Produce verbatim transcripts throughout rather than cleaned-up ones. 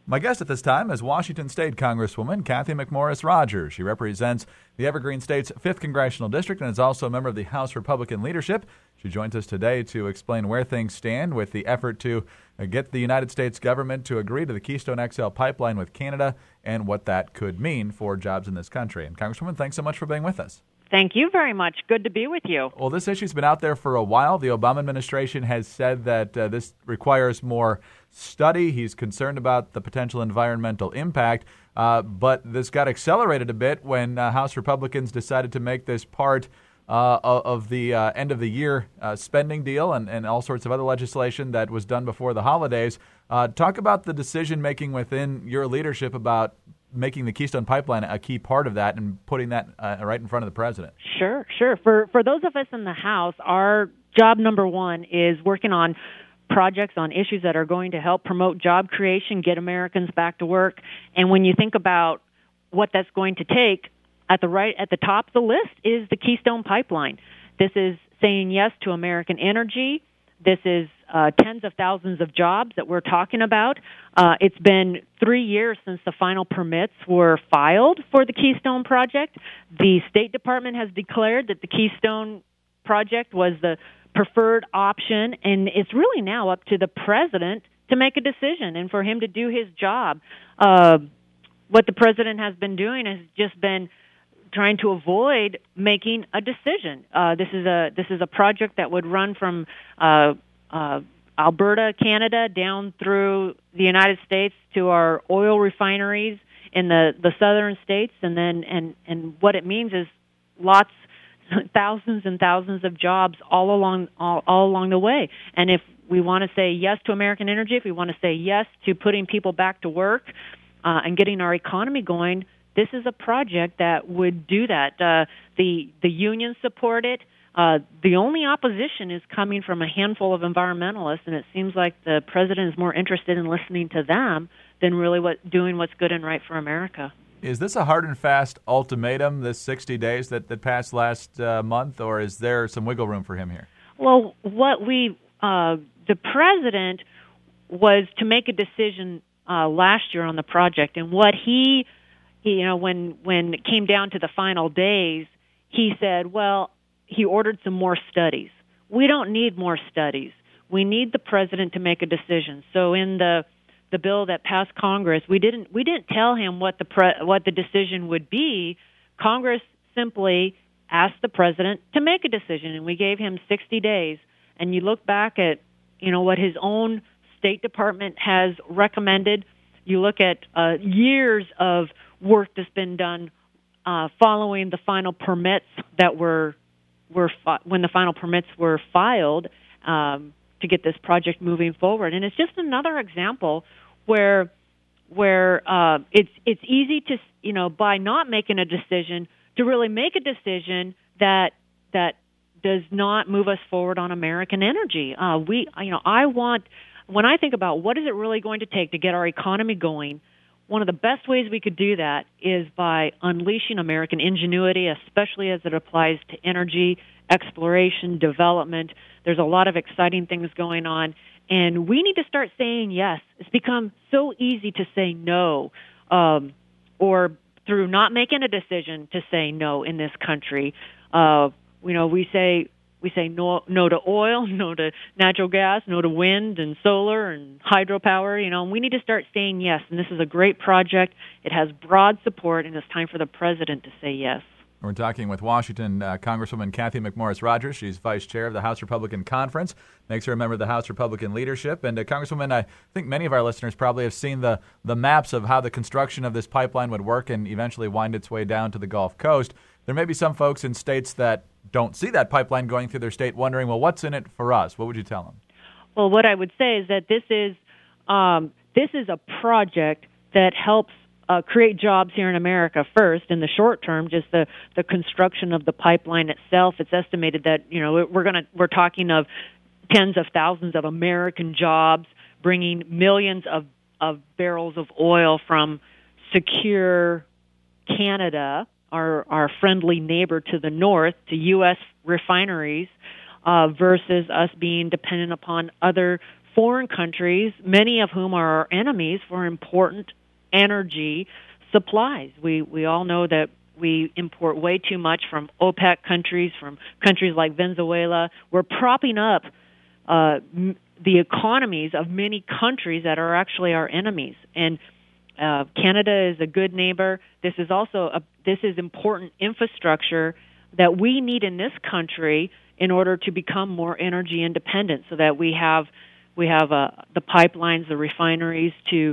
My guest at this time is Washington State Congresswoman Cathy McMorris Rodgers. She represents the Evergreen State's fifth Congressional District and is also a member of the House Republican leadership. She joins us today to explain where things stand with the effort to get the United States government to agree to the Keystone X L pipeline with Canada and what that could mean for jobs in this country. And Congresswoman, thanks so much for being with us. Thank you very much. Good to be with you. Well, this issue's been out there for a while. The Obama administration has said that uh, this requires more study. He's concerned about the potential environmental impact, uh, but this got accelerated a bit when uh, House Republicans decided to make this part uh, of the uh, end of the year uh, spending deal and, and all sorts of other legislation that was done before the holidays. Uh, talk about the decision making within your leadership about making the Keystone Pipeline a key part of that and putting that uh, right in front of the president. Sure, sure. For for those of us in the House, our job number one is working on projects on issues that are going to help promote job creation, get Americans back to work. And when you think about what that's going to take, at the right at the top of the list is the Keystone Pipeline. This is saying yes to American energy. This is uh, tens of thousands of jobs that we're talking about. Uh, it's been three years since the final permits were filed for the Keystone project. The State Department has declared that the Keystone project was the preferred option, and it's really now up to the president to make a decision and for him to do his job. Uh, what the president has been doing has just been trying to avoid making a decision. Uh, this is a this is a project that would run from uh, uh, Alberta, Canada, down through the United States to our oil refineries in the, the southern states, and then and, and what it means is lots, thousands and thousands of jobs all along all, all along the way. And if we want to say yes to American energy, if we want to say yes to putting people back to work uh, and getting our economy going, this is a project that would do that. Uh, the the unions support it. Uh, the only opposition is coming from a handful of environmentalists, and it seems like the president is more interested in listening to them than really what doing what's good and right for America. Is this a hard and fast ultimatum, this sixty days that, that passed last uh, month, or is there some wiggle room for him here? Well, what we uh, the president was to make a decision uh, last year on the project, and what he You know, when when it came down to the final days, he said, well, he ordered some more studies. We don't need more studies. We need the president to make a decision. So in the the bill that passed Congress, we didn't we didn't tell him what the pre, what the decision would be. Congress simply asked the president to make a decision, and we gave him sixty days. And you look back at, you know, what his own State Department has recommended. You look at uh, years of work that's been done uh, following the final permits that were were fi- when the final permits were filed um, to get this project moving forward, and it's just another example where where uh, it's it's easy to you know by not making a decision to really make a decision that that does not move us forward on American energy. Uh, we you know I want when I think about what is it really going to take to get our economy going. One of the best ways we could do that is by unleashing American ingenuity, especially as it applies to energy, exploration, development. There's a lot of exciting things going on, and we need to start saying yes. It's become so easy to say no, um, or through not making a decision to say no in this country. Uh, you know, we say We say no, no to oil, no to natural gas, no to wind and solar and hydropower. You know, and we need to start saying yes. And this is a great project. It has broad support, and it's time for the president to say yes. We're talking with Washington uh, Congresswoman Cathy McMorris Rodgers. She's vice chair of the House Republican Conference, makes her a member of the House Republican leadership. And uh, Congresswoman, I think many of our listeners probably have seen the, the maps of how the construction of this pipeline would work and eventually wind its way down to the Gulf Coast. There may be some folks in states that don't see that pipeline going through their state wondering, well, what's in it for us? What would you tell them? Well, what I would say is that this is um, this is a project that helps uh, create jobs here in America first in the short term. Just the, the construction of the pipeline itself. It's estimated that you know we're gonna we're talking of tens of thousands of American jobs, bringing millions of of barrels of oil from secure Canada, our our friendly neighbor to the north, to U S refineries, uh, versus us being dependent upon other foreign countries, many of whom are our enemies, for important energy supplies. We we all know that we import way too much from OPEC countries, from countries like Venezuela. We're propping up uh, m- the economies of many countries that are actually our enemies. And uh, Canada is a good neighbor. This is also a, this is important infrastructure that we need in this country in order to become more energy independent, so that we have we have uh, the pipelines, the refineries to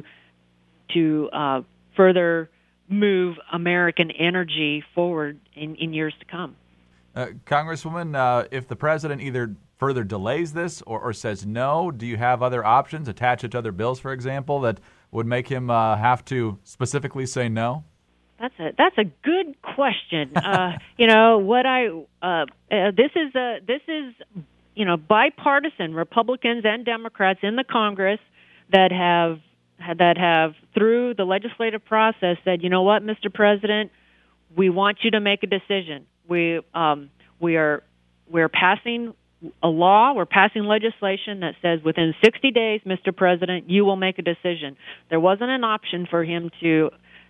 to uh, further move American energy forward in, in years to come. Uh, Congresswoman, uh, if the president either further delays this or, or says no, do you have other options, attach it to other bills, for example, that would make him uh, have to specifically say no? That's a that's a good question. uh, you know what I uh, uh, this is a this is you know bipartisan Republicans and Democrats in the Congress that have that have through the legislative process said, you know what, Mister President, we want you to make a decision. We um, we are we're passing a law, we're passing legislation that says within sixty days, Mister President, you will make a decision. There wasn't an option for him to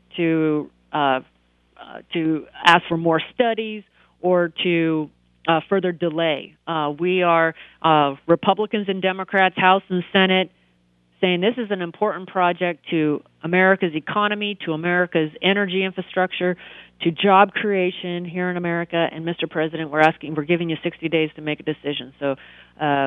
to uh, uh, to ask for more studies or to uh, further delay. Uh, we are uh, Republicans and Democrats, House and Senate, saying this is an important project to America's economy, to America's energy infrastructure, to job creation here in America. And Mister President, we're asking, we're giving you sixty days to make a decision. So uh,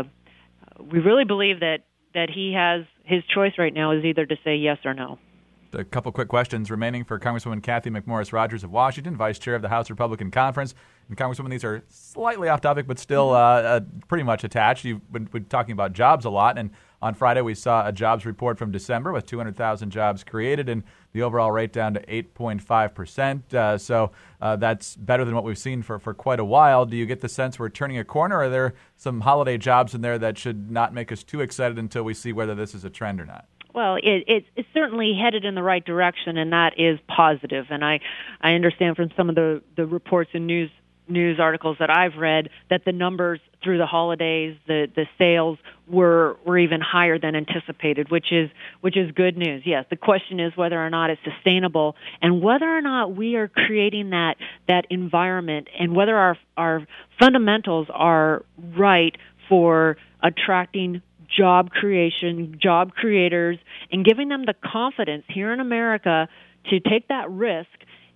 we really believe that, that he has, his choice right now is either to say yes or no. A couple quick questions remaining for Congresswoman Cathy McMorris Rodgers of Washington, Vice Chair of the House Republican Conference. And Congresswoman, these are slightly off topic, but still uh, uh, pretty much attached. You've been, been talking about jobs a lot, and on Friday we saw a jobs report from December with two hundred thousand jobs created and the overall rate down to eight point five percent. Uh, so uh, that's better than what we've seen for, for quite a while. Do you get the sense we're turning a corner? Or are there some holiday jobs in there that should not make us too excited until we see whether this is a trend or not? Well, it, it, it's certainly headed in the right direction, and that is positive. And I, I understand from some of the, the reports and news news articles that I've read that the numbers through the holidays, the, the sales were were even higher than anticipated, which is which is good news. Yes, the question is whether or not it's sustainable, and whether or not we are creating that that environment, and whether our our fundamentals are right for attracting job creation, job creators, and giving them the confidence here in America to take that risk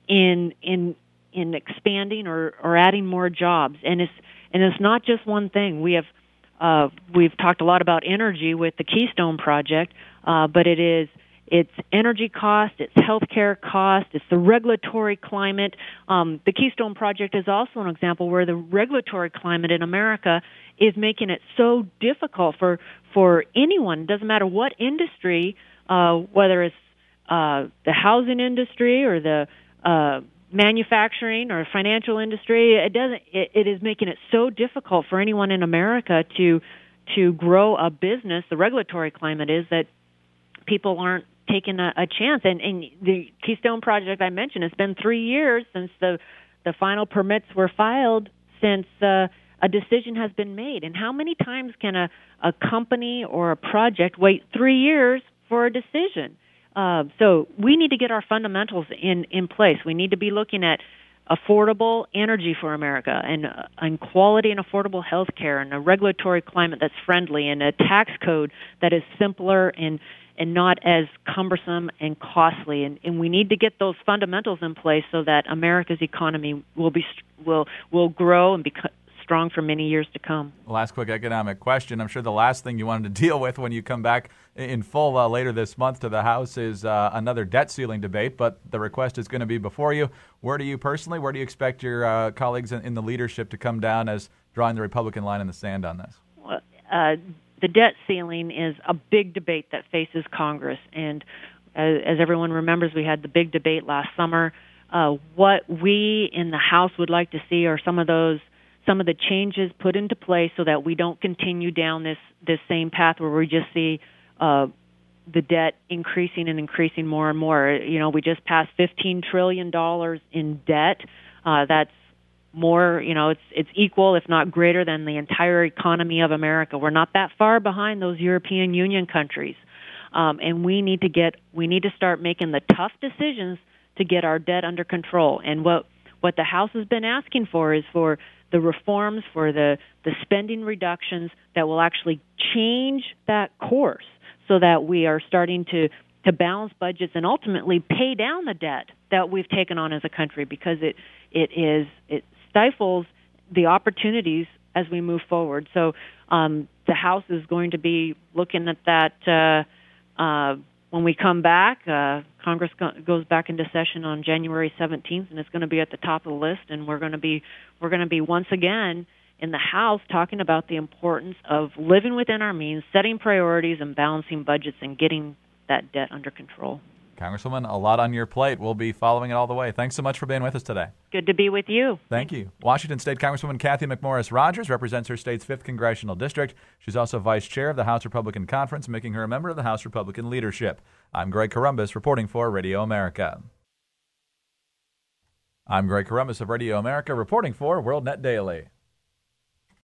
in in in expanding or, or adding more jobs. And it's and it's not just one thing. We have uh, we've talked a lot about energy with the Keystone Project, uh, but it is it's energy cost, it's healthcare cost, it's the regulatory climate. Um, the Keystone Project is also an example where the regulatory climate in America is making it so difficult for for anyone. It doesn't matter what industry, uh, whether it's uh, the housing industry or the uh, manufacturing or financial industry. It doesn't. It, it is making it so difficult for anyone in America to to grow a business. The regulatory climate is that people aren't taking a, a chance. And, and the Keystone Project I mentioned, it's been three years since the the final permits were filed, since uh, a decision has been made. And how many times can a, a company or a project wait three years for a decision? Uh, so we need to get our fundamentals in, in place. We need to be looking at affordable energy for America, and, uh, and quality and affordable health care, and a regulatory climate that's friendly, and a tax code that is simpler and and not as cumbersome and costly. And, and we need to get those fundamentals in place so that America's economy will be will will grow and become strong for many years to come. Last quick economic question. I'm sure the last thing you wanted to deal with when you come back in full uh, later this month to the House is uh, another debt ceiling debate, but the request is going to be before you. Where do you personally, where do you expect your uh, colleagues in, in the leadership to come down as drawing the Republican line in the sand on this? Well, uh, the debt ceiling is a big debate that faces Congress, and as, as everyone remembers, we had the big debate last summer. Uh, what we in the House would like to see are some of those some of the changes put into place so that we don't continue down this, this same path where we just see uh, the debt increasing and increasing more and more. You know, we just passed fifteen trillion dollars in debt. Uh, that's more, you know, it's it's equal, if not greater, than the entire economy of America. We're not that far behind those European Union countries, um, and we need to get we need to start making the tough decisions to get our debt under control. And what what the House has been asking for is for the reforms, for the the spending reductions that will actually change that course, so that we are starting to to balance budgets and ultimately pay down the debt that we've taken on as a country, because it it is it stifles the opportunities as we move forward. So um, the House is going to be looking at that uh, uh, when we come back. Uh, Congress go- goes back into session on January seventeenth, and it's going to be at the top of the list. And we're going to be we're going to be once again in the House talking about the importance of living within our means, setting priorities, and balancing budgets, and getting that debt under control. Congresswoman, a lot on your plate. We'll be following it all the way. Thanks so much for being with us today. Good to be with you. Thank you. Washington State Congresswoman Cathy McMorris Rodgers represents her state's fifth Congressional District. She's also vice chair of the House Republican Conference, making her a member of the House Republican leadership. I'm Greg Corombos, reporting for Radio America. I'm Greg Corombos of Radio America, reporting for WorldNet Daily.